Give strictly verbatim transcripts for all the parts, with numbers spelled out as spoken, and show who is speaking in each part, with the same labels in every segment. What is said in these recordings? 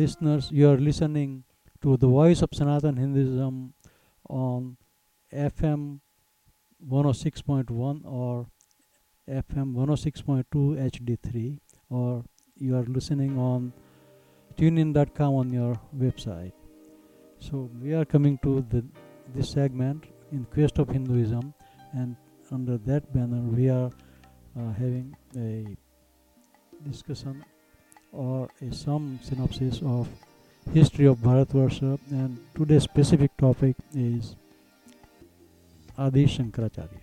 Speaker 1: listeners, you are listening to the Voice of Sanatan Hinduism on F M one oh six point one or F M one oh six point two H D three, or you are listening on tunein dot com on your website. So we are coming to the this segment in Quest of Hinduism, and under that banner we are uh, having a discussion or a some synopsis of history of Bharatvarsha, and today's specific topic is Adi Shankaracharya.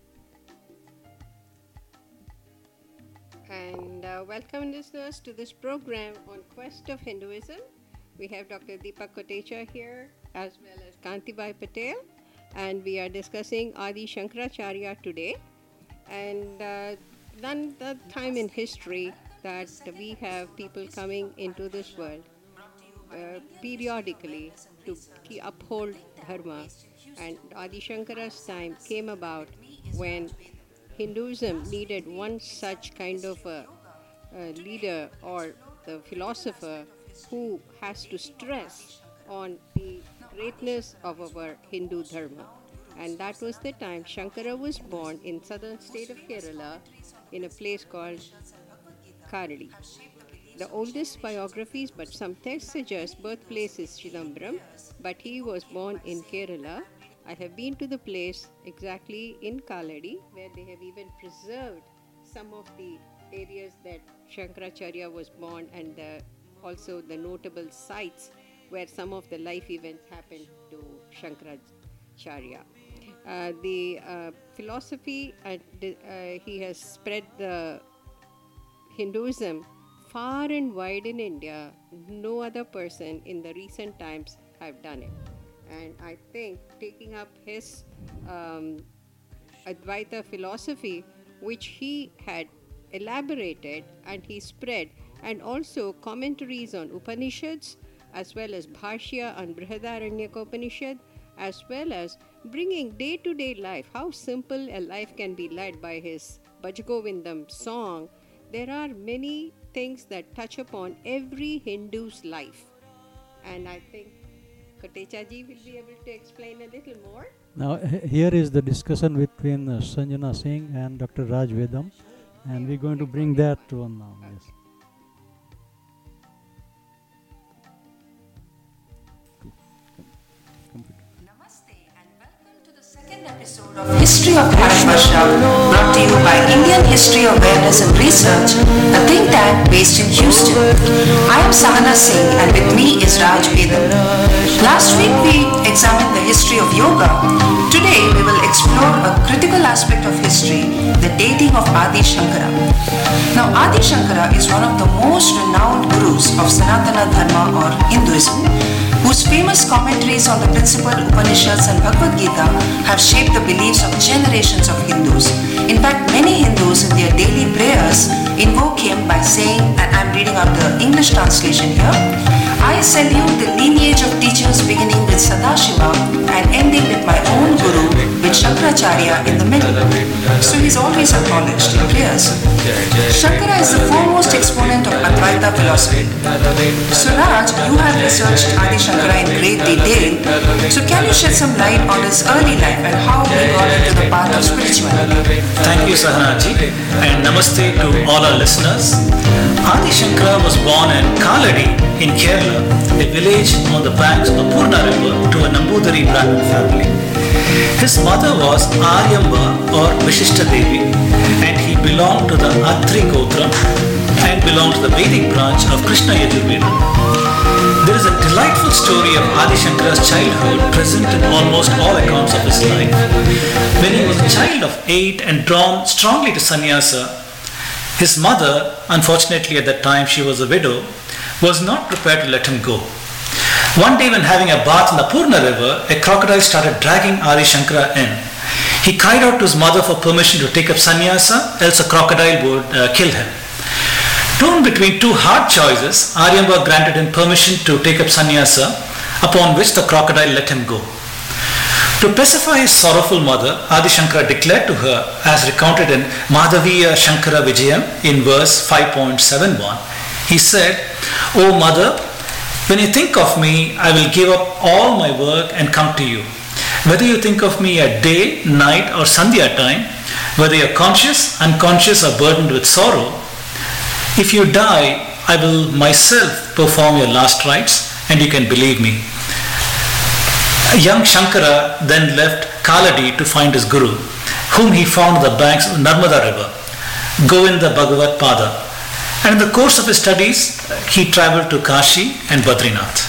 Speaker 2: And uh, welcome listeners to this program on Quest of Hinduism. We have Doctor Deepak Kotecha here as well as Kantibai Patel, and we are discussing Adi Shankaracharya today. And uh, none the time in history that we have people coming into this world uh, periodically to keep, uphold dharma. And Adi Shankara's time came about when Hinduism needed one such kind of a, a leader or the philosopher who has to stress on the greatness of our Hindu dharma. And that was the time Shankara was born in southern state of Kerala in a place called Karadi. The oldest biographies, but some texts suggest birthplace is Chidambaram, but he was born in Kerala. I have been to the place exactly in Kaladi, where they have even preserved some of the areas that Shankaracharya was born, and the, also the notable sites where some of the life events happened to Shankaracharya. Uh, the uh, philosophy, uh, uh, he has spread the Hinduism far and wide in India. No other person in the recent times have done it. And I think taking up his um, Advaita philosophy, which he had elaborated and he spread, and also commentaries on Upanishads, as well as Bhashya on Brihadaranyaka Upanishad, as well as bringing day-to-day life, how simple a life can be led by his Bhaj Govindam song. There are many things that touch upon every Hindu's life. And I think Kotecha ji will be able to explain a little more.
Speaker 1: Now h- here is the discussion between uh, Sanjana Singh and Doctor Raj Vedam, and we're going to bring that to one now. Yes.
Speaker 3: Namaste and welcome to the second episode of History of Bharatvarsha, brought to you by Indian History Awareness and Research, a think tank based in Houston. I am Sahana Singh and with me is Raj Vedam. Last week we examined the history of yoga. Today we will explore a critical aspect of history, the dating of Adi Shankara. Now Adi Shankara is one of the most renowned gurus of Sanatana Dharma or Hinduism, whose famous commentaries on the principal Upanishads and Bhagavad Gita have shaped the beliefs of generations of Hindus. In fact, many Hindus in their daily prayers invoke him by saying, and I'm reading out the English translation here, I salute the lineage of teachers beginning with Sadashiva and ending with my own guru, with Shankaracharya in the middle. So he's always acknowledged in prayers. Shankara is the foremost exponent of Advaita philosophy. So Raj, you have researched Adi Shankara in great detail. So can you shed some light on his early life and how he got into the path of spirituality?
Speaker 4: Thank you, Sahanaji, and namaste to all our listeners. Adi Shankara was born in Kaladi in Kerala, a village on the banks of the Purna river, to a Nambudiri Brahmin family. His mother was Aryamba or Vishishta Devi, and he belonged to the Atri Gotra and belonged to the Vedic branch of Krishna Yajurveda. There is a delightful story of Adi Shankara's childhood present in almost all accounts of his life. When he was a child of eight and drawn strongly to sannyasa, his mother, unfortunately at that time she was a widow, was not prepared to let him go. One day when having a bath in the Purna river, a crocodile started dragging Adi Shankara in. He cried out to his mother for permission to take up sannyasa, else a crocodile would uh, kill him. Torn between two hard choices, Aryamba granted him permission to take up sannyasa, upon which the crocodile let him go. To pacify his sorrowful mother, Adi Shankara declared to her, as recounted in Madhaviya Shankara Vijayam in verse five point seven one, he said, O mother, When you think of me, I will give up all my work and come to you. Whether you think of me at day, night, or Sandhya time, whether you're conscious, unconscious, or burdened with sorrow, if you die, I will myself perform your last rites, and you can believe me. Young Shankara then left Kaladi to find his guru, whom he found on the banks of the Narmada river, Govinda Bhagavat Pada. And in the course of his studies, he traveled to Kashi and Badrinath.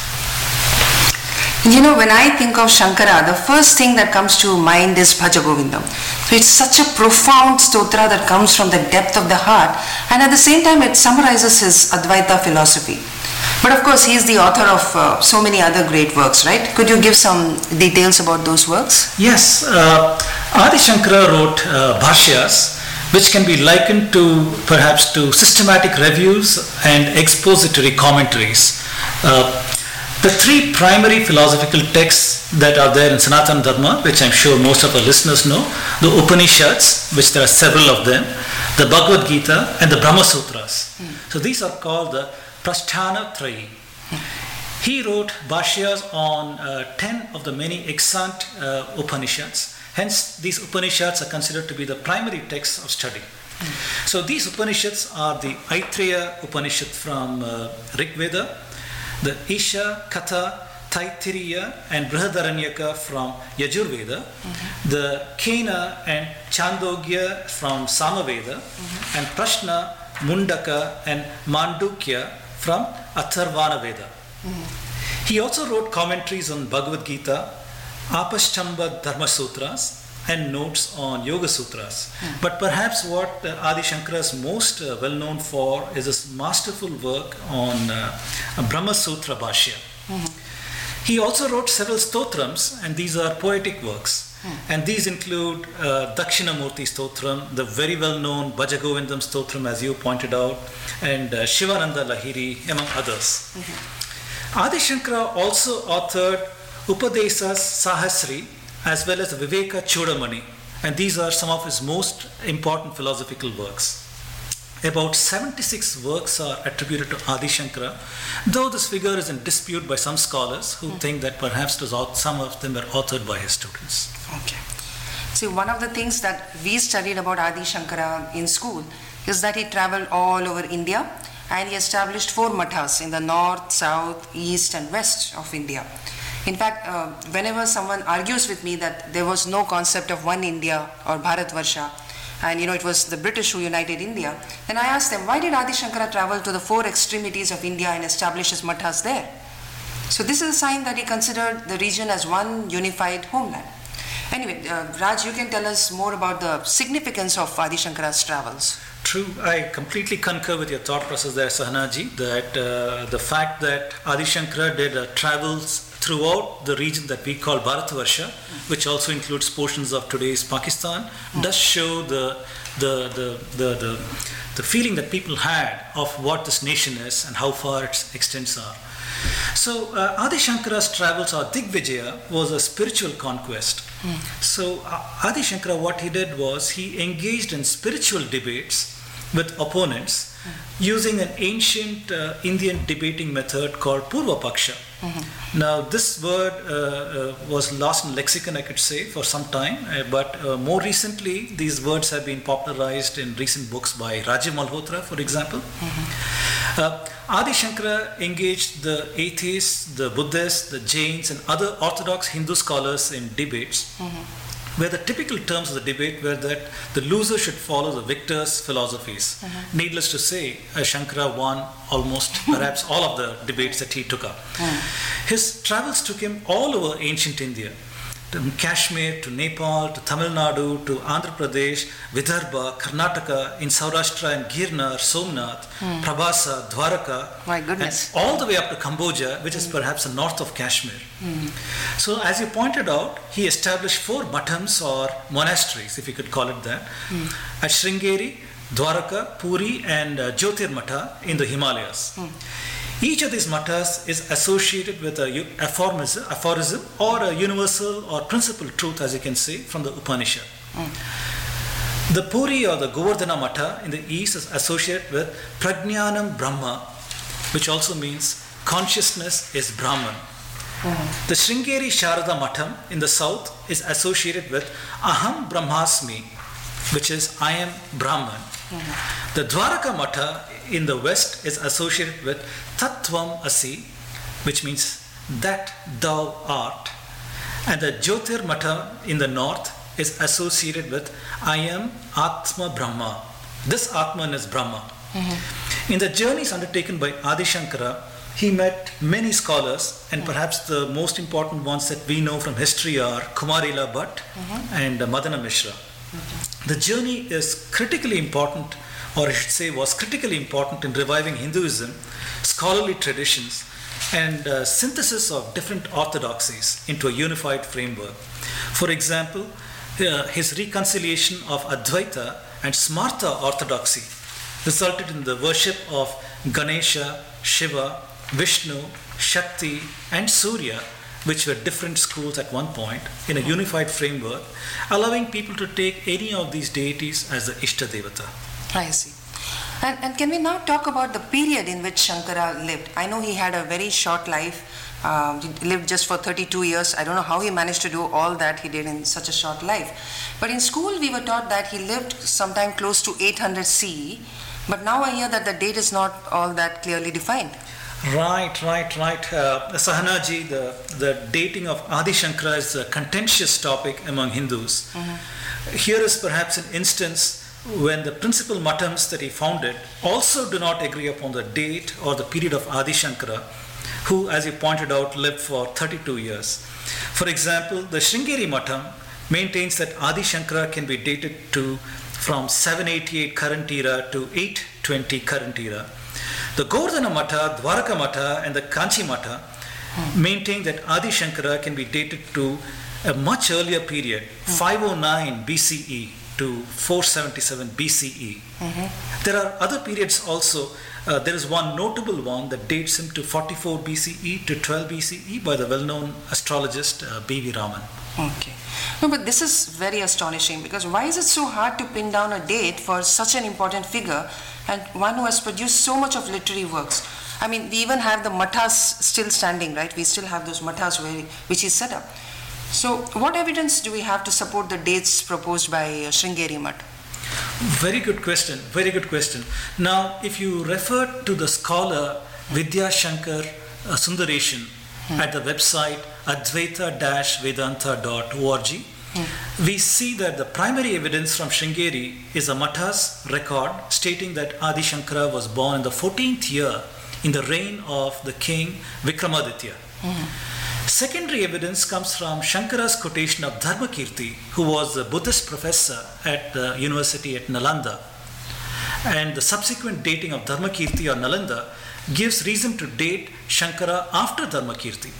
Speaker 3: You know, when I think of Shankara, the first thing that comes to mind is Bhaja Govindam. So it's such a profound stotra that comes from the depth of the heart, and at the same time it summarizes his Advaita philosophy. But of course, he is the author of uh, so many other great works, right? Could you give some details about those works?
Speaker 4: Yes, uh, Adi Shankara wrote uh, Bhashyas, which can be likened to perhaps to systematic reviews and expository commentaries. Uh, the three primary philosophical texts that are there in Sanatana Dharma, which I'm sure most of our listeners know, the Upanishads, which there are several of them, the Bhagavad Gita, and the Brahma Sutras. Hmm. So these are called the Prasthana Trayi. Hmm. He wrote Bhashyas on uh, ten of the many extant uh, Upanishads. Hence, these Upanishads are considered to be the primary texts of study. Mm. So, these Upanishads are the Aitreya Upanishad from uh, Rig Veda, the Isha, Katha, Taittiriya, and Brihadaranyaka from Yajur Veda, mm-hmm. the Kena and Chandogya from Samaveda, mm-hmm. and Prashna, Mundaka, and Mandukya from Atharvana Veda. Mm-hmm. He also wrote commentaries on Bhagavad Gita, Apaschamba Dharma Sutras, and notes on Yoga Sutras. Mm. But perhaps what uh, Adi Shankara is most uh, well known for is his masterful work on uh, Brahma Sutra Bhashya. Mm-hmm. He also wrote several stotrams, and these are poetic works. Mm. And these include uh, Dakshinamurti Stotram, the very well known Bhaja Govindam Stotram, as you pointed out, and uh, Shivananda Lahiri, among others. Mm-hmm. Adi Shankara also authored Upadesas Sahasri as well as Viveka Chodamani, and these are some of his most important philosophical works. About seventy-six works are attributed to Adi Shankara, though this figure is in dispute by some scholars who mm. think that perhaps some of them were authored by his students.
Speaker 3: Okay. See, one of the things that we studied about Adi Shankara in school is that he traveled all over India, and he established four mathas in the north, south, east, and west of India. In fact, uh, whenever someone argues with me that there was no concept of one India or Bharatvarsha, and you know it was the British who united India, then I ask them, why did Adi Shankara travel to the four extremities of India and establish his mathas there? So this is a sign that he considered the region as one unified homeland. Anyway, uh, Raj, you can tell us more about the significance of Adi Shankara's travels.
Speaker 4: True, I completely concur with your thought process there, Sahanaji, that uh, the fact that Adi Shankara did uh, travels throughout the region that we call Bharatvarsha, mm. which also includes portions of today's Pakistan, mm. does show the the, the the the the feeling that people had of what this nation is and how far its extents are. So uh, Adi Shankara's travels, or Digvijaya, was a spiritual conquest. Mm. So uh, Adi Shankara, what he did was he engaged in spiritual debates with opponents mm. using an ancient uh, Indian debating method called Purva Paksha. Mm-hmm. Now this word uh, uh, was lost in lexicon, I could say, for some time, uh, but uh, more recently these words have been popularized in recent books by Rajiv Malhotra, for example. Mm-hmm. uh, Adi Shankara engaged the atheists, the Buddhists, the Jains, and other orthodox Hindu scholars in debates, mm-hmm. where the typical terms of the debate were that the loser should follow the victor's philosophies. Mm-hmm. Needless to say, uh, Shankara won almost perhaps all of the debates that he took up. Mm. His travels took him all over ancient India, from Kashmir to Nepal to Tamil Nadu to Andhra Pradesh, Vidarbha, Karnataka, in Saurashtra and Girnar, Somnath, mm. Prabhasa, Dwaraka,
Speaker 3: My goodness.
Speaker 4: and all the way up to Cambodia, which mm. is perhaps the north of Kashmir. Mm. So as you pointed out, he established four mathams or monasteries, if you could call it that, mm. at Sringeri, Dwaraka, Puri and uh, Jyotir Matha in the Himalayas. Mm. Each of these mathas is associated with a aphorism, aphorism or a universal or principal truth, as you can say, from the Upanishad. Mm. The Puri or the Govardhana Matha in the east is associated with Prajnanam Brahma, which also means consciousness is Brahman.
Speaker 3: Mm-hmm.
Speaker 4: The Sringeri Sharada Matham in the south is associated with Aham Brahmasmi, which is I am Brahman.
Speaker 3: Mm-hmm.
Speaker 4: The Dwaraka Matha in the west is associated with Tattvam Asi, which means that thou art. And the Jyotir Matha in the north is associated with I am Atma Brahma. This Atman is Brahma.
Speaker 3: Mm-hmm.
Speaker 4: In the journeys undertaken by Adi Shankara, he met many scholars, and perhaps the most important ones that we know from history are Kumarila Bhatt
Speaker 3: Mm-hmm.
Speaker 4: and uh, Madana Mishra. The journey is critically important, or I should say was critically important in reviving Hinduism, scholarly traditions, and uh, synthesis of different orthodoxies into a unified framework. For example, uh, his reconciliation of Advaita and Smarta orthodoxy resulted in the worship of Ganesha, Shiva, Vishnu, Shakti, and Surya, which were different schools at one point, in a unified framework, allowing people to take any of these deities as the Ishta Devata.
Speaker 3: I see. And, and can we now talk about the period in which Shankara lived? I know he had a very short life. Um, he lived just for thirty-two years. I don't know how he managed to do all that he did in such a short life. But in school, we were taught that he lived sometime close to eight hundred C E. But now I hear that the date is not all that clearly defined.
Speaker 4: Right, right, right. Uh, Sahanaji, the, the dating of Adi Shankara is a contentious topic among Hindus.
Speaker 3: Mm-hmm.
Speaker 4: Here is perhaps an instance when the principal matams that he founded also do not agree upon the date or the period of Adi Shankara, who, as you pointed out, lived for thirty-two years. For example, the Sringeri Matham maintains that Adi Shankara can be dated to from seven eighty-eight current era to eight twenty current era. The Govardhana Matha, Dwaraka Matha, and the Kanchi Matha hmm. maintain that Adi Shankara can be dated to a much earlier period, hmm. five oh nine B C E to four seventy-seven B C E. Mm-hmm. There are other periods also. Uh, there is one notable one that dates him to forty-four B C E to twelve B C E by the well-known astrologist uh, B V Raman.
Speaker 3: Okay. No, but this is very astonishing, because why is it so hard to pin down a date for such an important figure and one who has produced so much of literary works? I mean, we even have the mathas still standing, right? We still have those mathas where, which is set up. So what evidence do we have to support the dates proposed by uh, Sringeri Math?
Speaker 4: Very good question, very good question. Now, if you refer to the scholar Vidya Shankar uh, Sundareshan hmm. at the website advaita dash vedanta dot org, hmm. we see that the primary evidence from Sringeri is a Matha's record stating that Adi Shankara was born in the fourteenth year in the reign of the king Vikramaditya. Hmm. Secondary evidence comes from Shankara's quotation of Dharmakirti, who was a Buddhist professor at the university at Nalanda. And the subsequent dating of Dharmakirti or Nalanda gives reason to date Shankara after Dharmakirti.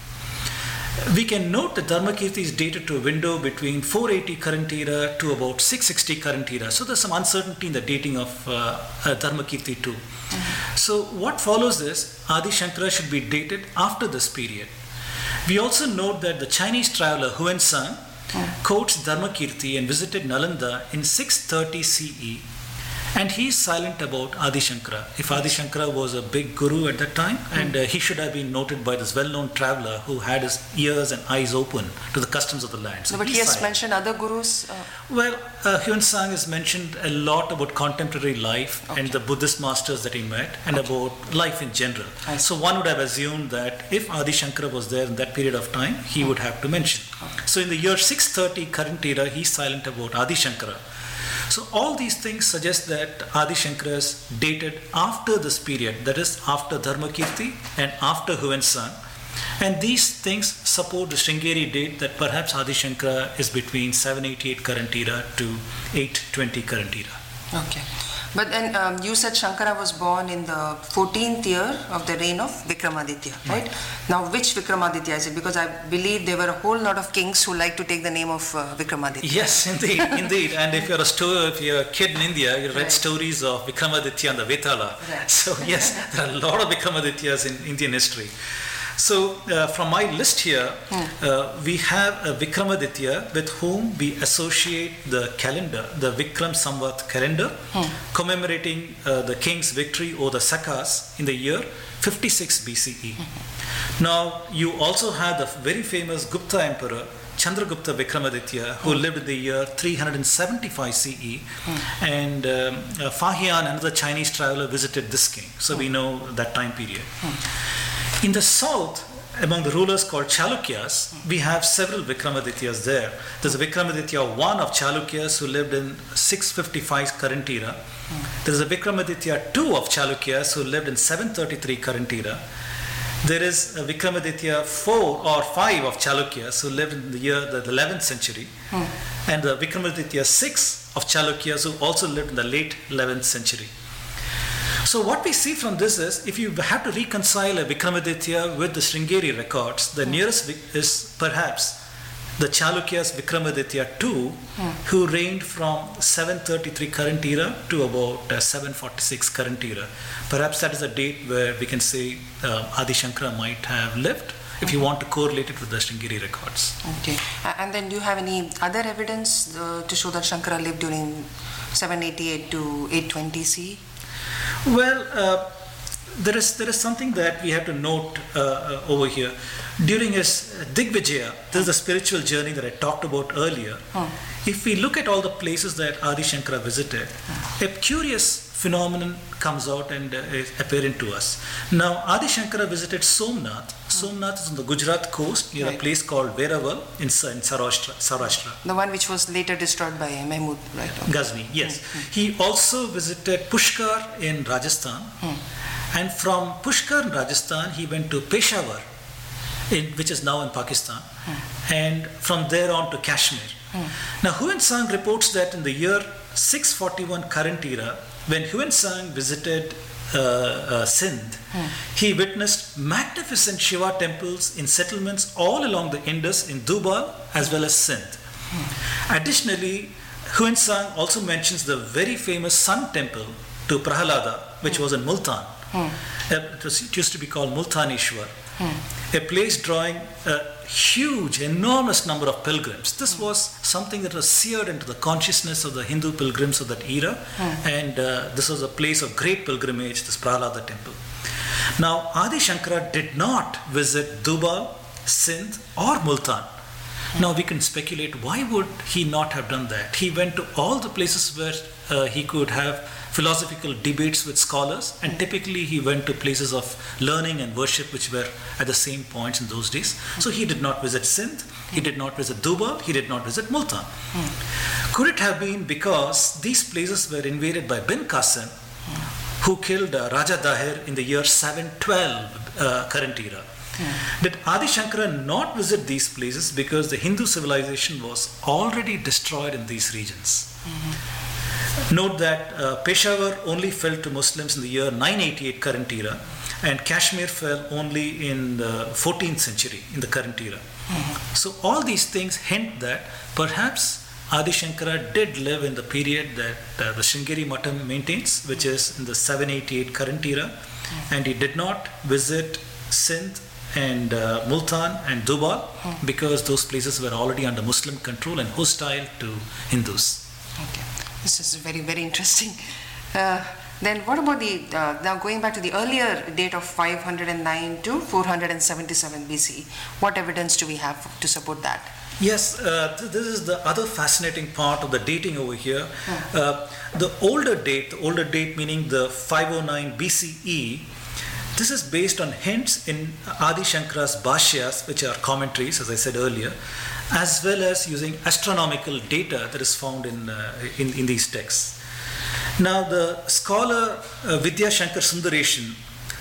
Speaker 4: We can note that Dharmakirti is dated to a window between four eighty current era to about six sixty current era. So there's some uncertainty in the dating of uh, uh, Dharmakirti too. Mm-hmm. So what follows is Adi Shankara should be dated after this period. We also note that the Chinese traveler Huensang mm. quotes Dharmakirti and visited Nalanda in six thirty C E, and he is silent about Adi Shankara. If Adi Shankara was a big guru at that time, mm. and uh, he should have been noted by this well-known traveler who had his ears and eyes open to the customs of the land. So
Speaker 3: no, but he has silent. mentioned other gurus? Uh...
Speaker 4: Well, uh, Huensang has mentioned a lot about contemporary life okay. and the Buddhist masters that he met, and okay. about life in general. So one would have assumed that if Adi Shankara was there in that period of time, he okay. would have to mention. Okay. So in the year six thirty current era, he is silent about Adi Shankara. So all these things suggest that Adi Shankara is dated after this period, that is after Dharmakirti and after Huensang. And these things support the Sringeri date that perhaps Adi Shankara is between seven eighty-eight current era to eight twenty current era.
Speaker 3: Okay. But then um, you said Shankara was born in the fourteenth year of the reign of Vikramaditya, right? right? Now, which Vikramaditya is it? Because I believe there were a whole lot of kings who like to take the name of uh, Vikramaditya.
Speaker 4: Yes, indeed, indeed. And if you're a sto- if you're a kid in India, you read right. stories of Vikramaditya and the Vetala. Right. So yes, there are a lot of Vikramadithyas in Indian history. So uh, from my list here, uh, we have a Vikramaditya with whom we associate the calendar, the Vikram Samvat calendar, commemorating uh, the king's victory over the Sakas in the year fifty-six B C E. Now, you also have the very famous Gupta emperor, Chandragupta Vikramaditya, who lived in the year three hundred seventy-five C E, and um, uh, Fahian, another Chinese traveler, visited this king. So we know that time period. In the south, among the rulers called Chalukyas, we have several Vikramadityas there. There's a Vikramaditya one of Chalukyas who lived in six fifty-five current era. There's a Vikramaditya two of Chalukyas who lived in seven thirty-three current era. There is a Vikramaditya four or five of Chalukyas who lived in the year the eleventh century, and the Vikramaditya six of Chalukyas who also lived in the late eleventh century. So what we see from this is, if you have to reconcile a Vikramaditya with the Sringeri records, the nearest is perhaps the Chalukyas Vikramaditya two, who reigned from seven thirty-three current era to about uh, seven forty-six current era. Perhaps that is a date where we can say uh, Adi Shankara might have lived, if you want to correlate it with the Sringeri records.
Speaker 3: Okay. And then do you have any other evidence uh, to show that Shankara lived during seven eighty-eight to eight twenty C?
Speaker 4: Well, uh, there is there is something that we have to note uh, uh, over here. During his Digvijaya, this is the spiritual journey that I talked about earlier.
Speaker 3: Oh.
Speaker 4: If we look at all the places that Adi Shankara visited, a curious phenomenon comes out and uh, is apparent to us. Now, Adi Shankara visited Somnath. Somnath is on the Gujarat coast near
Speaker 3: Right.
Speaker 4: a place called Veraval in, Sa- in Saurashtra, Saurashtra.
Speaker 3: The one which was later destroyed by Mahmud, right?
Speaker 4: Ghazni, yes. He also visited Pushkar in Rajasthan, and from Pushkar in Rajasthan he went to Peshawar, in, which is now in Pakistan, and from there on to Kashmir. Now Huan Sang reports that in the year six forty-one current era, when Huan Sang visited uh, uh, Sindh, he witnessed magnificent Shiva temples in settlements all along the Indus in Dubal as well as Sindh. Additionally, Huan Sang also mentions the very famous Sun temple to Prahalada, which was in Multan. Uh, it, was, it used to be called Multaneshwar, a place drawing a huge, enormous number of pilgrims. This was something that was seared into the consciousness of the Hindu pilgrims of that era, and uh, this was a place of great pilgrimage, this Prahalada temple. Now, Adi Shankara did not visit Dubal, Sindh, or Multan. Now we can speculate, why would he not have done that? He went to all the places where uh, he could have philosophical debates with scholars, and typically he went to places of learning and worship which were at the same points in those days. So he did not visit Sindh, he did not visit Dubal, he did not visit Multan. Could it have been because these places were invaded by Bin Qasim, who killed uh, Raja Dahir in the year seven twelve uh, current era? Did Adi Shankara not visit these places because the Hindu civilization was already destroyed in these regions? Mm-hmm. Note that uh, Peshawar only fell to Muslims in the year nine eighty-eight current era, and Kashmir fell only in the fourteenth century in the current era. Mm-hmm. So all these things hint that perhaps Adi Shankara did live in the period that uh, the Sringeri Matam maintains, which is in the seven eighty-eight current era, mm-hmm. and he did not visit Sindh and uh, Multan and Dubal hmm. because those places were already under Muslim control and hostile to Hindus.
Speaker 3: Okay, this is very, very interesting. Uh, then what about the, uh, now going back to the earlier date of five hundred nine to four hundred seventy-seven B C, what evidence do we have to support that?
Speaker 4: Yes, uh, th- this is the other fascinating part of the dating over here. Hmm. Uh, the older date, the older date meaning the five oh nine B C E, this is based on hints in Adi Shankara's Bhashyas, which are commentaries, as I said earlier, as well as using astronomical data that is found in, uh, in, in these texts. Now, the scholar uh, Vidya Shankar Sundareshan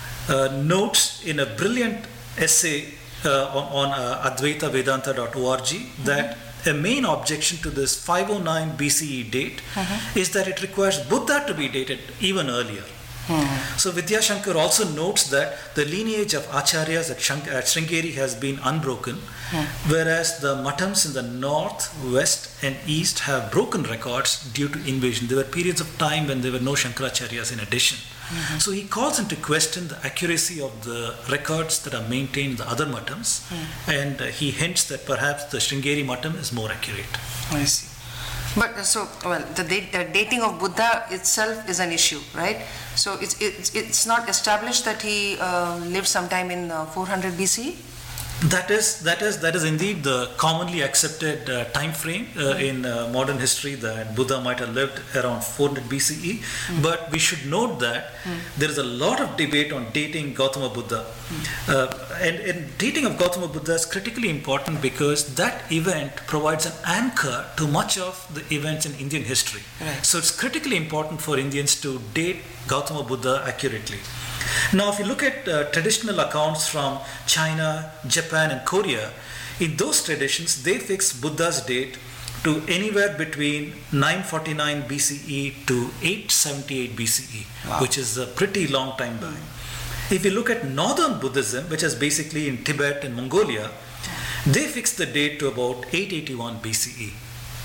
Speaker 4: uh, notes in a brilliant essay uh, on, on uh, advaita vedanta dot org mm-hmm. that a main objection to this five oh nine B C E date mm-hmm. is that it requires Buddha to be dated even earlier. Hmm. So Vidya Shankar also notes that the lineage of Acharyas at, Shank- at Sringeri has been unbroken, hmm. whereas the Matams in the north, west and east have broken records due to invasion. There were periods of time when there were no Shankaracharyas in addition. Mm-hmm. So he calls into question the accuracy of the records that are maintained in the other matams, mm. and uh, he hints that perhaps the Sringeri matam is more accurate.
Speaker 3: I see. But uh, so, well, the, date, the dating of Buddha itself is an issue, right? So it's it's, it's not established that he uh, lived sometime in uh, four hundred B C E?
Speaker 4: That is that is that is indeed the commonly accepted uh, time frame uh, mm. in uh, modern history, that Buddha might have lived around four hundred B C E. Mm. But we should note that mm. there is a lot of debate on dating Gautama Buddha, mm. uh, and, and dating of Gautama Buddha is critically important because that event provides an anchor to much of the events in Indian history. Right. So it's critically important for Indians to date Gautama Buddha accurately. Now, if you look at uh, traditional accounts from China, Japan, and Korea, in those traditions, they fix Buddha's date to anywhere between nine forty-nine B C E to eight seventy-eight B C E, wow. which is a pretty long time back. Mm. If you look at Northern Buddhism, which is basically in Tibet and Mongolia, they fix the date to about eight eighty-one B C E.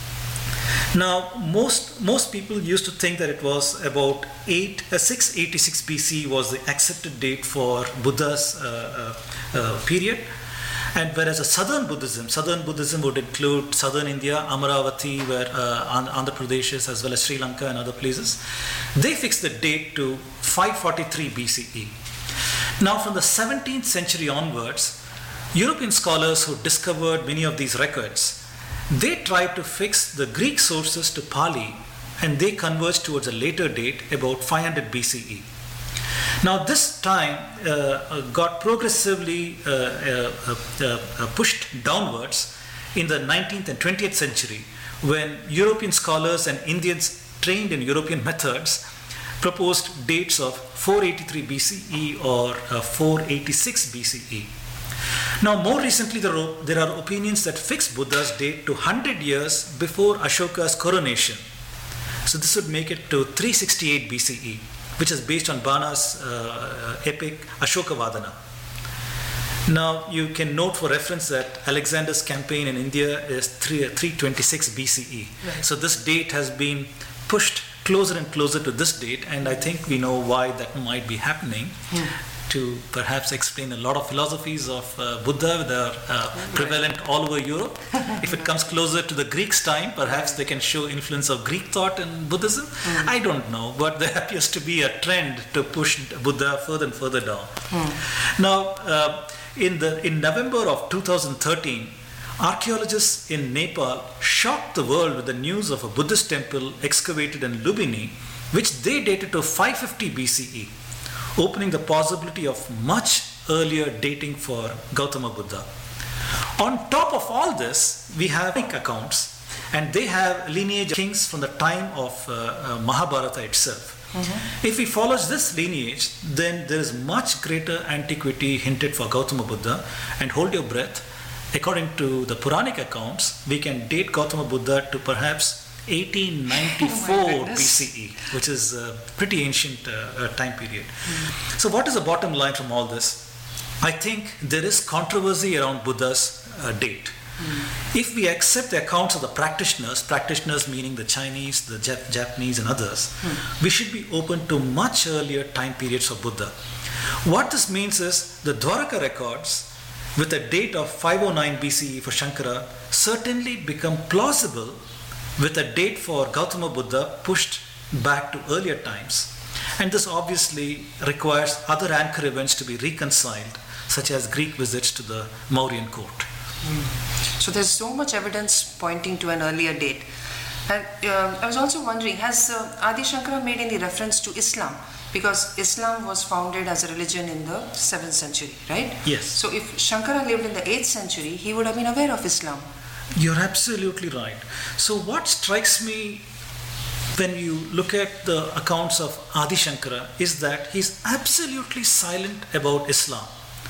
Speaker 4: Now, most most people used to think that it was about eight, uh, six eighty-six B C E was the accepted date for Buddha's uh, uh, uh, period, and whereas a Southern Buddhism, Southern Buddhism would include Southern India, Amaravati, where uh, Andhra Pradesh is, as well as Sri Lanka and other places, they fixed the date to five forty-three B C E. Now, from the seventeenth century onwards, European scholars who discovered many of these records, they tried to fix the Greek sources to Pali, and they converged towards a later date, about five hundred B C E. Now, this time uh, got progressively uh, uh, uh, uh, pushed downwards in the nineteenth and twentieth century, when European scholars and Indians trained in European methods proposed dates of four eighty-three B C E or uh, four eighty-six B C E. Now, more recently, there are, there are opinions that fix Buddha's date to one hundred years before Ashoka's coronation. So this would make it to three sixty-eight B C E, which is based on Bana's uh, epic Ashokavadana. Now, you can note for reference that Alexander's campaign in India is three twenty-six B C E. Right. So this date has been pushed closer and closer to this date, and I think we know why that might be happening. Hmm. To perhaps explain a lot of philosophies of uh, Buddha that are uh, prevalent all over Europe. If it comes closer to the Greeks' time, perhaps they can show influence of Greek thought in Buddhism. Mm. I don't know, but there appears to be a trend to push Buddha further and further down. Mm. Now, uh, in the in November of two thousand thirteen, archaeologists in Nepal shocked the world with the news of a Buddhist temple excavated in Lumbini, which they dated to five fifty B C E. Opening the possibility of much earlier dating for Gautama Buddha. On top of all this, we have accounts, and they have lineage of kings from the time of uh, uh, Mahabharata itself. Mm-hmm. If we follow this lineage, then there is much greater antiquity hinted for Gautama Buddha, and hold your breath, according to the Puranic accounts, we can date Gautama Buddha to perhaps eighteen ninety-four oh B C E, which is a pretty ancient uh, uh, time period. Mm. So what is the bottom line from all this? I think there is controversy around Buddha's uh, date. Mm. If we accept the accounts of the practitioners, practitioners meaning the Chinese, the Jap- Japanese and others, mm. we should be open to much earlier time periods of Buddha. What this means is the Dwaraka records with a date of five oh nine B C E for Shankara certainly become plausible with a date for Gautama Buddha pushed back to earlier times. And this obviously requires other anchor events to be reconciled, such as Greek visits to the Mauryan court.
Speaker 3: Mm. So there's so much evidence pointing to an earlier date. And uh, I was also wondering, has uh, Adi Shankara made any reference to Islam? Because Islam was founded as a religion in the seventh century, right?
Speaker 4: Yes.
Speaker 3: So if Shankara lived in the eighth century, he would have been aware of Islam.
Speaker 4: You're absolutely right. So what strikes me when you look at the accounts of Adi Shankara is that he's absolutely silent about Islam.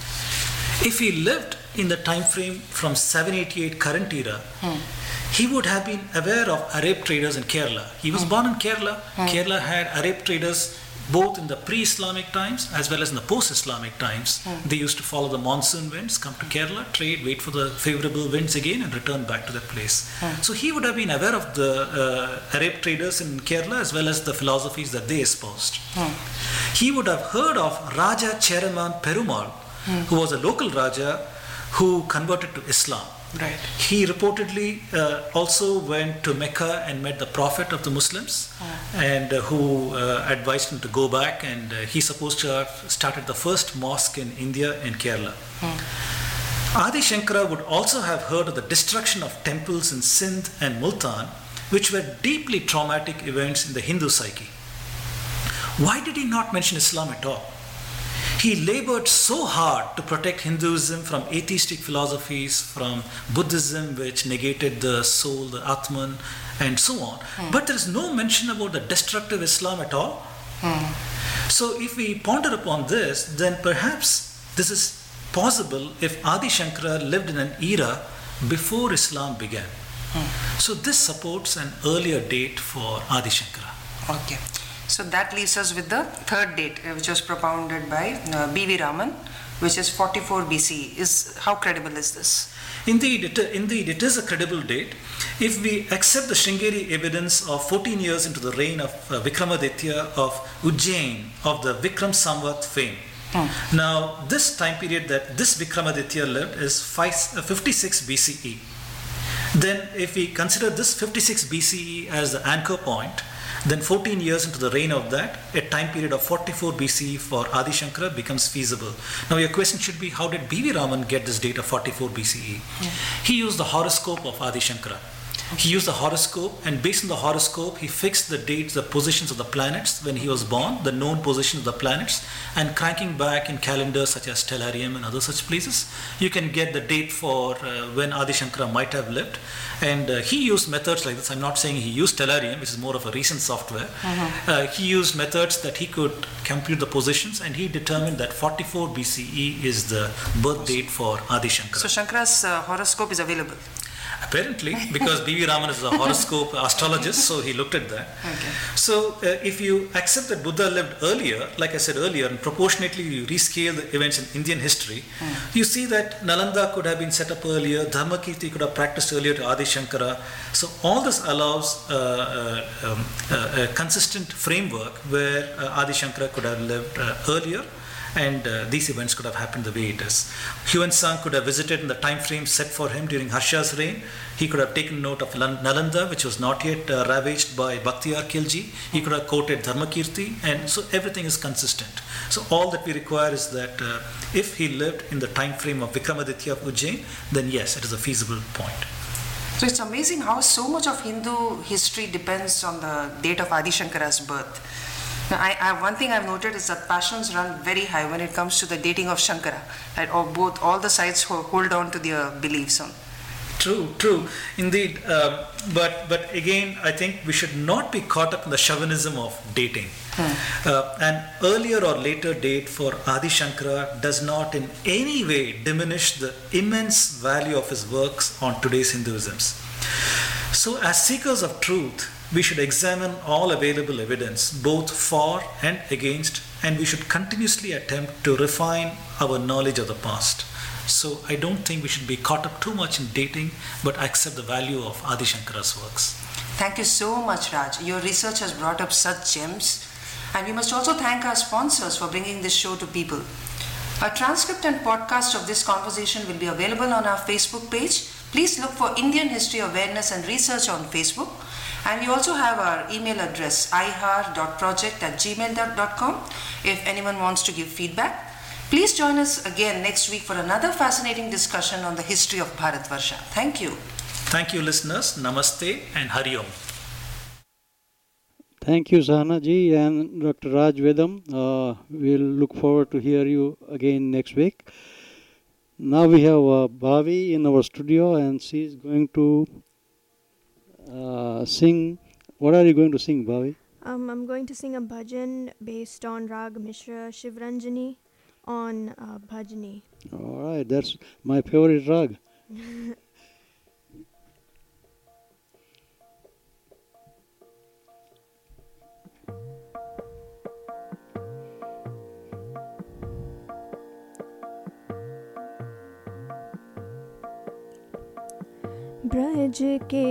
Speaker 4: If he lived in the time frame from seven eighty-eight current era, hmm. he would have been aware of Arab traders in Kerala. He was hmm. born in Kerala. Hmm. Kerala had Arab traders both in the pre-Islamic times as well as in the post-Islamic times. Mm. They used to follow the monsoon winds, come to Kerala, trade, wait for the favorable winds again and return back to their place. Mm. So he would have been aware of the uh, Arab traders in Kerala as well as the philosophies that they espoused. Mm. he would have heard of Raja Cheraman Perumal, hmm. who was a local Raja who converted to Islam.
Speaker 3: Right.
Speaker 4: He reportedly uh, also went to Mecca and met the Prophet of the Muslims, oh. and uh, who uh, advised him to go back, and uh, he's supposed to have started the first mosque in India in Kerala. Oh. Adi Shankara would also have heard of the destruction of temples in Sindh and Multan, which were deeply traumatic events in the Hindu psyche. Why did he not mention Islam at all? He labored so hard to protect Hinduism from atheistic philosophies, from Buddhism, which negated the soul, the Atman, and so on. Hmm. But there is no mention about the destructive Islam at all. Hmm. So if we ponder upon this, then perhaps this is possible if Adi Shankara lived in an era before Islam began. Hmm. So this supports an earlier date for Adi Shankara.
Speaker 3: Okay. So that leaves us with the third date, uh, which was propounded by uh, B V Raman, which is forty-four B C E. Is how credible is this?
Speaker 4: Indeed, it, indeed, it is a credible date. If we accept the Sringeri evidence of fourteen years into the reign of uh, Vikramaditya of Ujjain, of the Vikram Samvat fame. Hmm. Now, this time period that this Vikramaditya lived is five, uh, fifty-six B C E. Then, if we consider this fifty-six B C E as the anchor point, then fourteen years into the reign of that, a time period of forty-four B C E for Adi Shankara becomes feasible. Now your question should be, how did B V Raman get this date of forty-four B C E? Yeah. He used the horoscope of Adi Shankara. He used the horoscope, and based on the horoscope, he fixed the dates, the positions of the planets when he was born, the known positions of the planets, and cranking back in calendars such as Stellarium and other such places, you can get the date for uh, when Adi Shankara might have lived. And uh, he used methods like this. I'm not saying he used Stellarium, which is more of a recent software. Uh-huh. Uh, he used methods that he could compute the positions, and he determined that forty-four B C E is the birth date for Adi Shankara.
Speaker 3: So Shankara's uh, horoscope is available?
Speaker 4: Apparently, because B V Raman is a horoscope astrologist, so he looked at that.
Speaker 3: Okay.
Speaker 4: So, uh, if you accept that Buddha lived earlier, like I said earlier, and proportionately you rescale the events in Indian history, mm. you see that Nalanda could have been set up earlier, Dharmakirti could have practiced earlier to Adi Shankara. So, all this allows uh, uh, um, uh, a consistent framework where uh, Adi Shankara could have lived uh, earlier. And uh, these events could have happened the way it is. Huan Sang could have visited in the time frame set for him during Harsha's reign. He could have taken note of Nalanda, which was not yet uh, ravaged by Bakhtiyar Khilji. He could have quoted Dharmakirti, and so everything is consistent. So all that we require is that uh, if he lived in the time frame of Vikramaditya of Ujjain, then yes, it is a feasible point.
Speaker 3: So it's amazing how so much of Hindu history depends on the date of Adi Shankara's birth. Now, I, I, one thing I've noted is that passions run very high when it comes to the dating of Shankara, right? Or both, all the sides hold on to their beliefs on.
Speaker 4: True, true, indeed. Uh, but but again, I think we should not be caught up in the chauvinism of dating. Hmm. Uh, an earlier or later date for Adi Shankara does not in any way diminish the immense value of his works on today's Hinduisms. So, as seekers of truth, we should examine all available evidence, both for and against, and we should continuously attempt to refine our knowledge of the past. So I don't think we should be caught up too much in dating, but accept the value of Adi Shankara's works.
Speaker 3: Thank you so much, Raj. Your research has brought up such gems. And we must also thank our sponsors for bringing this show to people. A transcript and podcast of this conversation will be available on our Facebook page. Please look for Indian History Awareness and Research on Facebook. And we also have our email address, i h a r dot project at gmail dot com, if anyone wants to give feedback. Please join us again next week for another fascinating discussion on the history of Bharatvarsha. Thank you.
Speaker 4: Thank you, listeners. Namaste and Hari Om.
Speaker 1: Thank you, Sahana ji and Doctor Raj Vedam. Uh, we'll look forward to hear you again next week. Now we have uh, Bhavi in our studio, and she is going to uh, sing. What are you going to sing, Bhavi?
Speaker 5: Um, I'm going to sing a bhajan based on Rag Mishra Shivranjani on uh, Bhajani.
Speaker 1: All right, that's my favorite rag.
Speaker 5: Braj के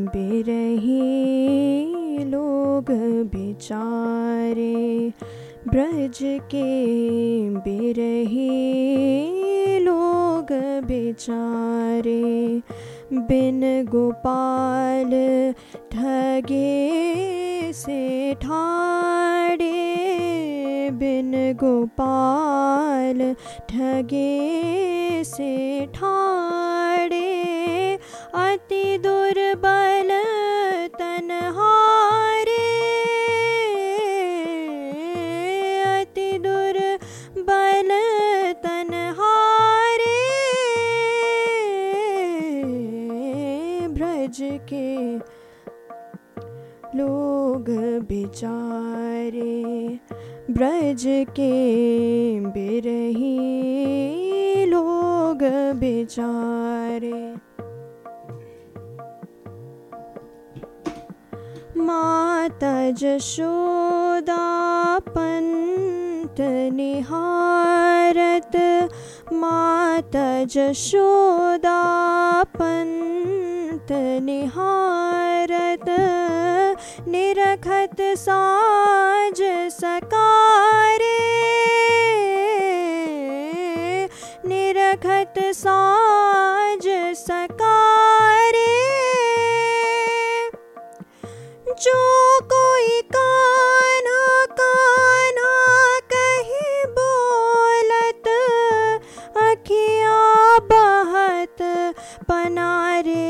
Speaker 5: बिरही लोग बेचारे ब्रज के बिरही लोग बेचारे, बिन गोपाल ठगे से ठाड़े, बिन गोपाल ठगे से ठाड़े, अति दुर्बल तनहारे, अति दुर्बल तनहारे, ब्रज के लोग बेचारे, ब्रज के बिरही लोग बेचारे। माता जशोदा पंत निहारत, माता जशोदा पंत निहारत, निरखत साज सकारे, निरखत साज सकारे, जो कोई कान्हा कान्हा कही बोलत, अखियाँ बहत पनारे,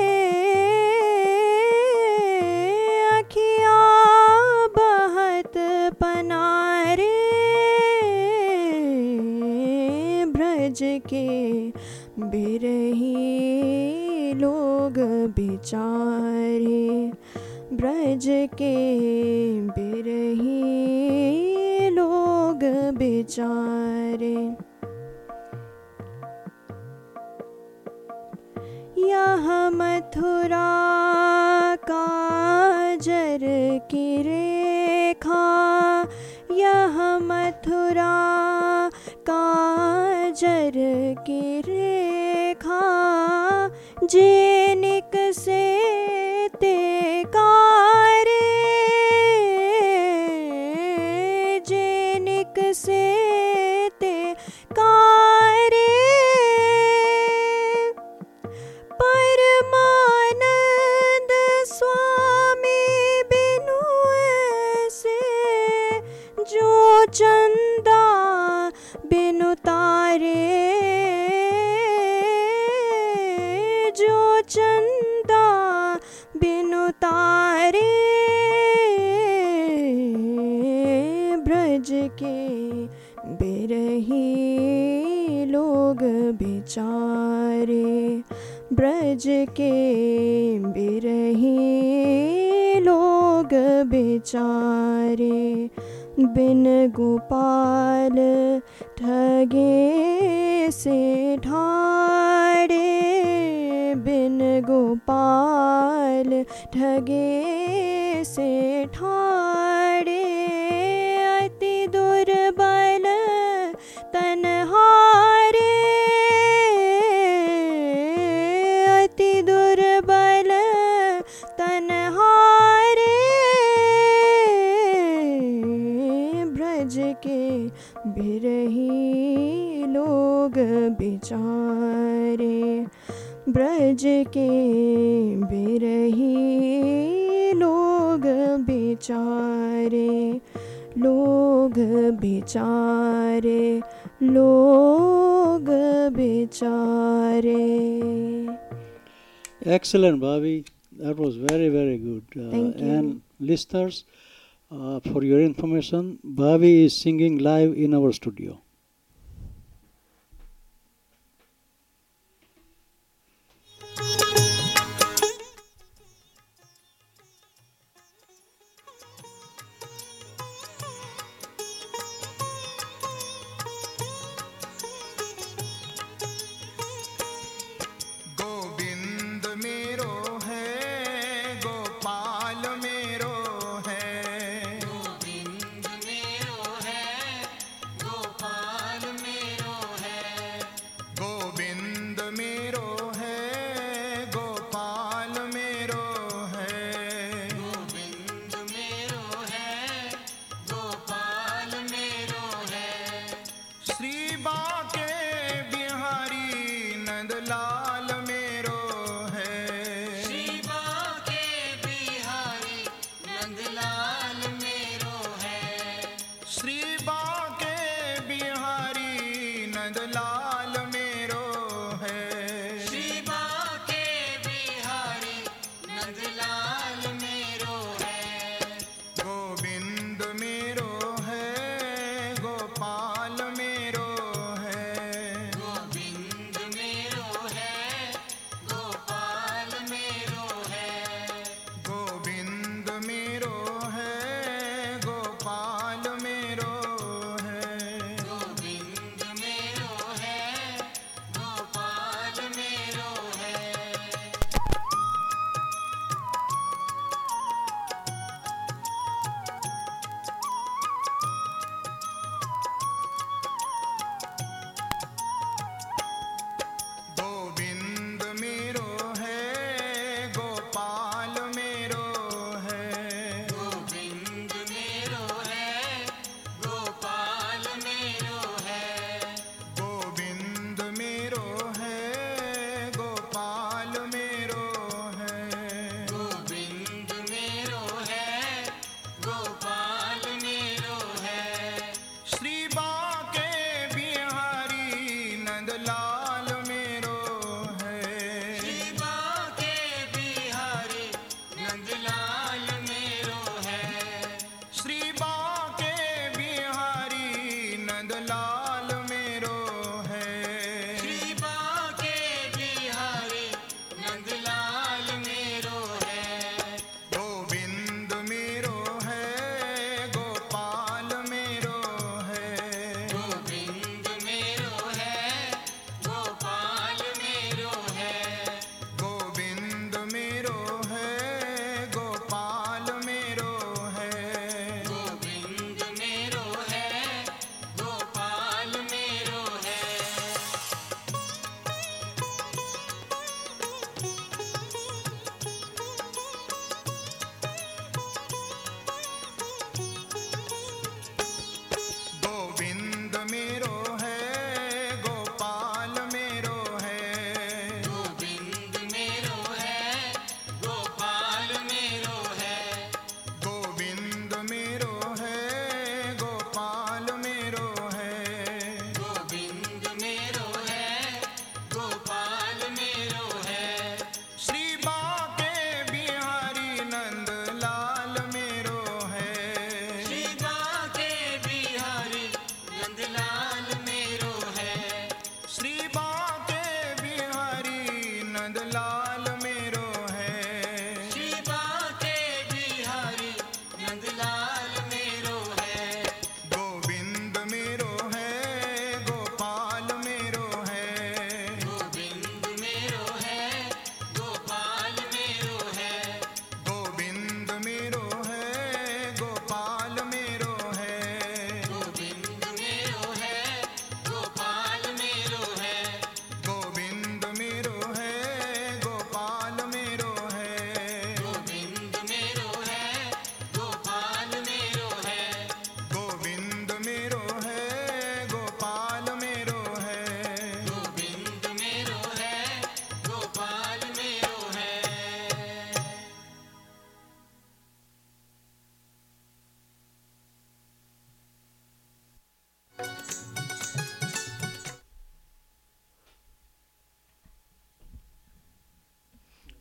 Speaker 5: अखियाँ बहत पनारे, ब्रज के बिरही लोग बेचारे, ब्रज के बिरही लोग बेचारे। यह मथुरा काजर की रेखा, यह मथुरा काजर की रेखा, जेनिक से ते कारे, जेनिक से ते कारे, परमानंद स्वामी बिनु ऐसे, जो चंदा बिनु तारे, जो चंदा बिनु तारे, ब्रज के बिरही लोग बेचारे, ब्रज के बिरही लोग बेचारे, बिन गोपाल ठगे से ठाड़े, बिन गोपाल ठगे से ठाड़े, अति दुर्बल तनहारे, अति दुर्बल तनहारे, ब्रज के बिरही लोग बेचारे, ब्रज के बिरही लोग बेचारे, लोग बेचारे, लोग बेचारे।
Speaker 1: Excellent, Bobby. That was very, very good. Uh,
Speaker 5: Thank you.
Speaker 1: And listeners, uh, for your information, Bobby is singing live in our studio.
Speaker 6: Gopal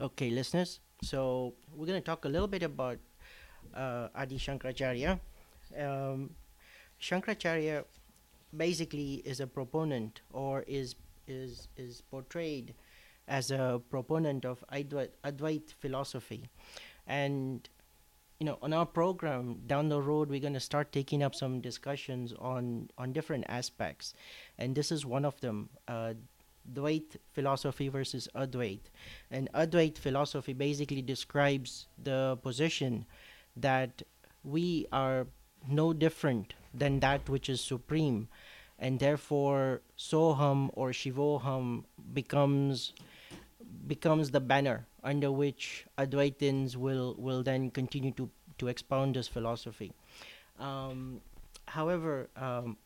Speaker 6: Okay, listeners. So we're going to talk a little bit about uh, Adi Shankaracharya. Um, Shankaracharya basically is a proponent, or is is is portrayed as a proponent of Advait, Advait philosophy. And you know, on our program down the road, we're going to start taking up some discussions on on different aspects, and this is one of them. Uh, Dvait philosophy versus Advait. And Advait philosophy basically describes the position that we are no different than that which is supreme, and therefore Soham or Shivoham becomes becomes the banner under which Advaitins will will then continue to to expound this philosophy. Um, however, um,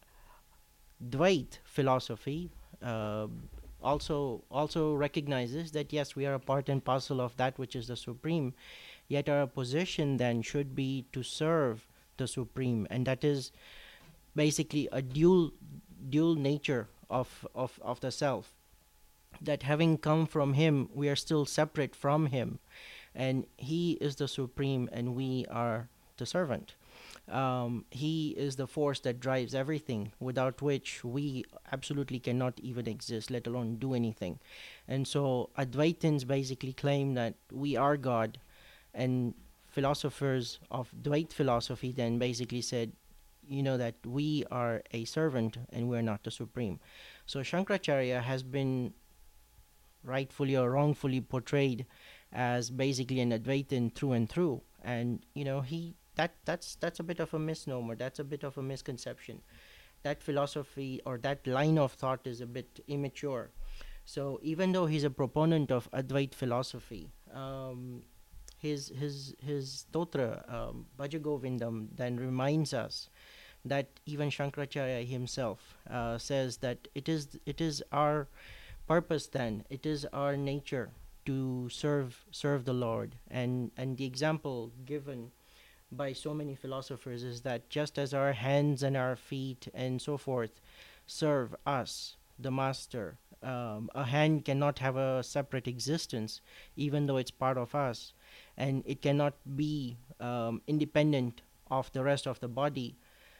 Speaker 6: Dvait philosophy uh, also also recognizes that yes, we are a part and parcel of that which is the supreme, yet our position then should be to serve the supreme, and that is basically a dual dual nature of of, of the self, that having come from him, we are still separate from him, and he is the supreme and we are the servant. Um, he is the force that drives everything, without which we absolutely cannot even exist, let alone do anything. And so Advaitins basically claim that we are God, and philosophers of Dvait philosophy then basically said, you know, that we are a servant and we're not the supreme. So Shankaracharya has been rightfully or wrongfully portrayed as basically an Advaitin through and through. And you know, he that that's that's a bit of a misnomer, that's a bit of a misconception. That philosophy or that line of thought is a bit immature. So even though he's a proponent of Advait philosophy, um, his his his stotra, um, Bhaja Govindam, then reminds us that even Shankaracharya himself uh, says that it is it is our purpose, then it is our nature to serve serve the Lord. And and the example given by so many philosophers is that just as our hands and our feet and so forth serve us, the master, um, a hand cannot have a separate existence even though it's part of us, and it cannot be um, independent of the rest of the body.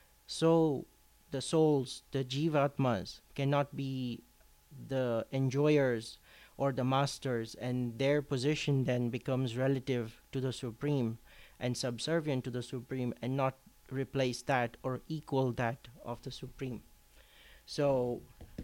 Speaker 6: So the souls, the jivatmas, cannot be the enjoyers or the masters, and their position then becomes relative to the supreme and subservient to the supreme, and not replace that or equal that of the supreme. So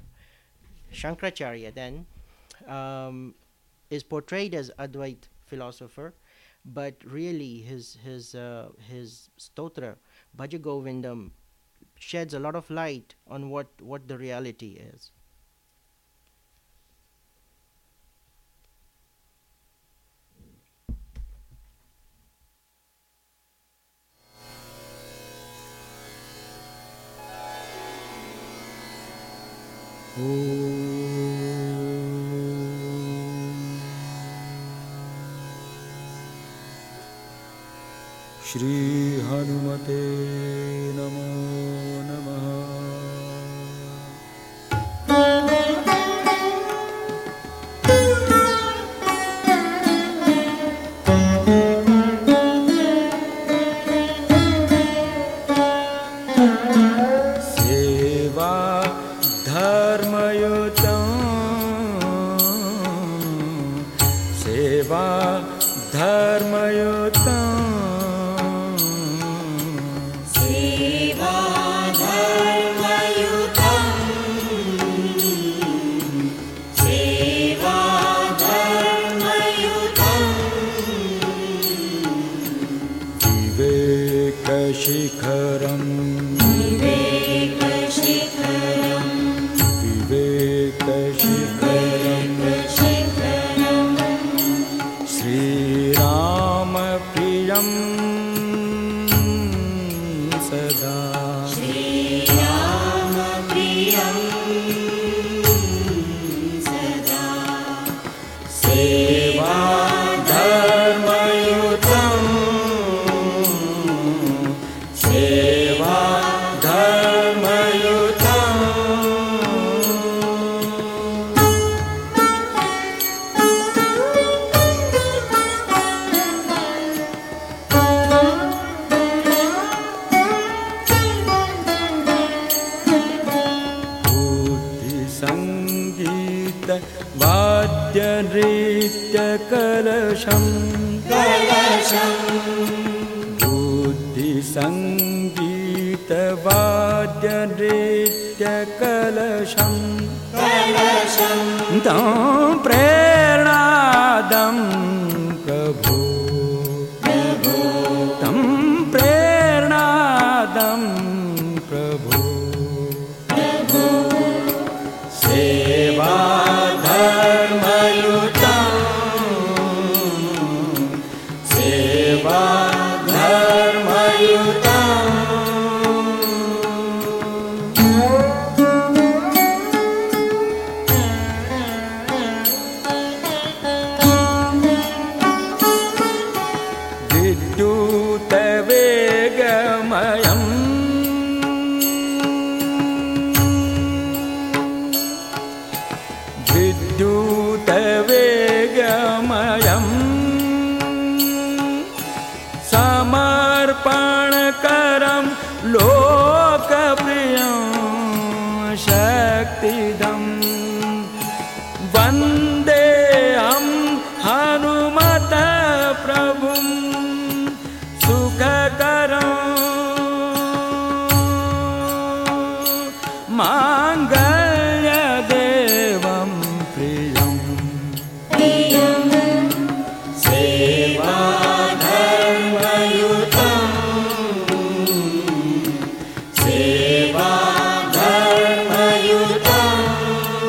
Speaker 6: Shankaracharya then um, is portrayed as Advait philosopher, but really his his uh, his stotra Bhaja Govindam sheds a lot of light on what what the reality is.
Speaker 7: Shri Hanumate Namo Namaha. Seva Dharmayutam, Seva Dharmayutam, Shikharam, Viveka Shikharam, Viveka Shikharam, Sri Rama Priyam Sada, Sri Rama Priyam Sada, Seva Dharmayutam, Seva Dharmayutam. बुद्धिसङ्गीतवाद्यनृत्यकलशं तं प्रेरणादं प्रभो तं प्रेरणादं प्रभो सेवाधर्मयुतं सेवाधर्मयुतं विद्युतवेगमयं विद्युतवेगमयं समर्पणकरं लोकप्रियं शक्तिदं वन्देऽहं हनुमतः प्रभुं सुखकरं माङ्गल्यदेवं प्रियं सेवाधर्मयुतं सेवाधर्मयुतं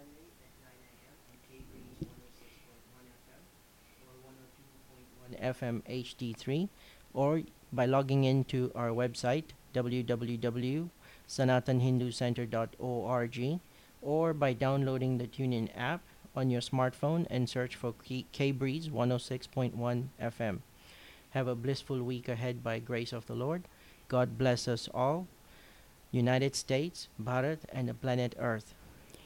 Speaker 6: Sunday at nine a.m. on K Breeze one oh six point one F M or one oh two point one F M H D three, or by logging into our website w w w dot sanatan hindu center dot org, or by downloading the TuneIn app on your smartphone and search for K- K-Breeze one oh six point one F M. Have a blissful week ahead by grace of the Lord. God bless us all. United States, Bharat, and the planet Earth.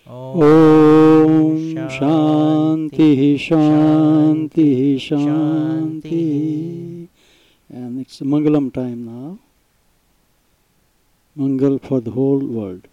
Speaker 1: Om Shanti Shanti Shanti. And it's Mangalam time now. Mangal for the whole world.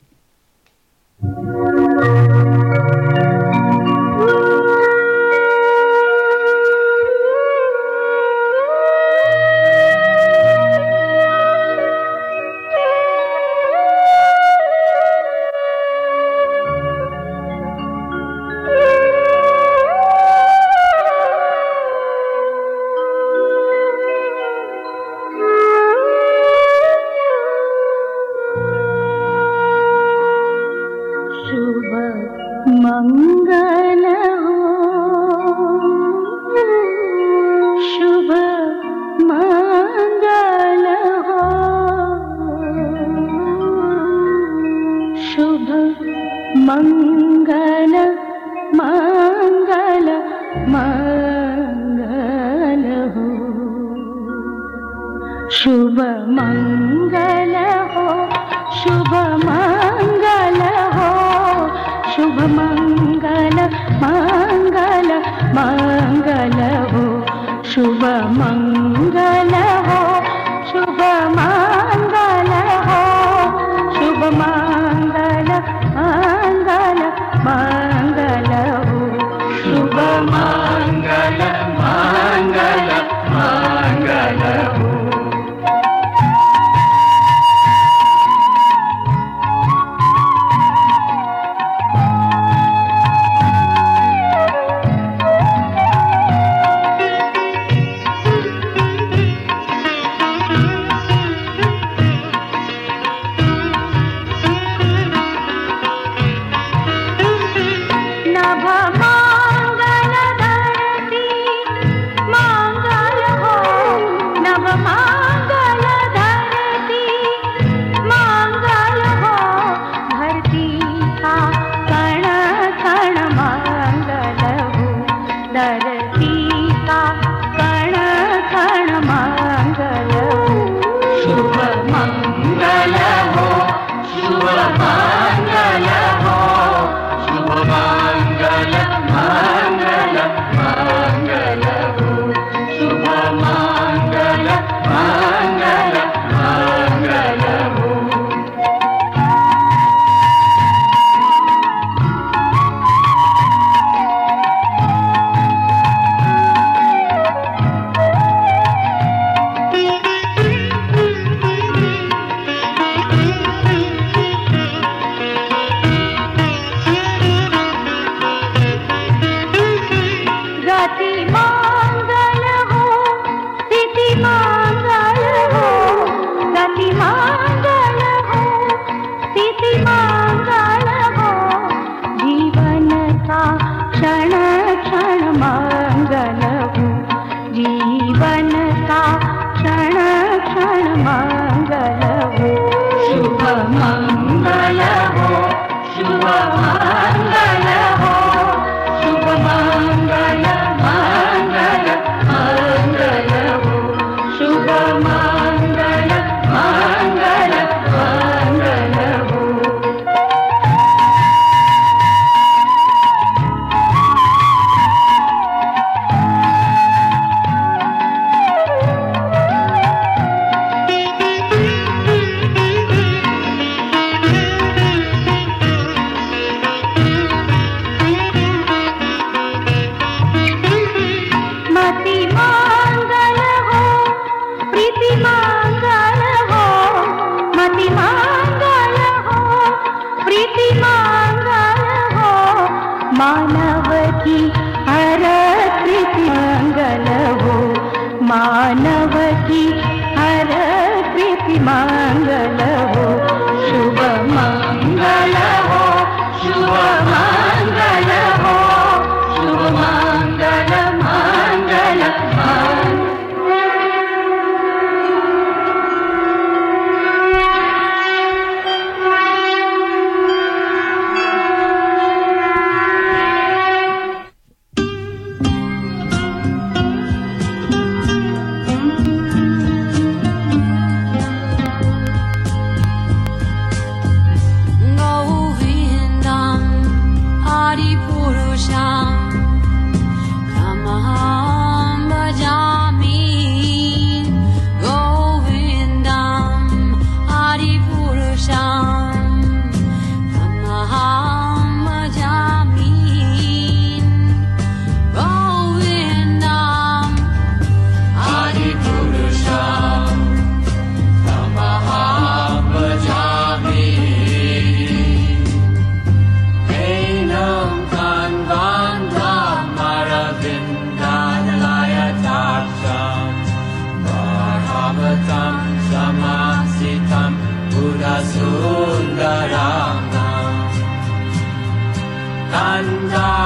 Speaker 8: मंगल हो शुभ मंगल Namasitam Buddha Sundarama Kanda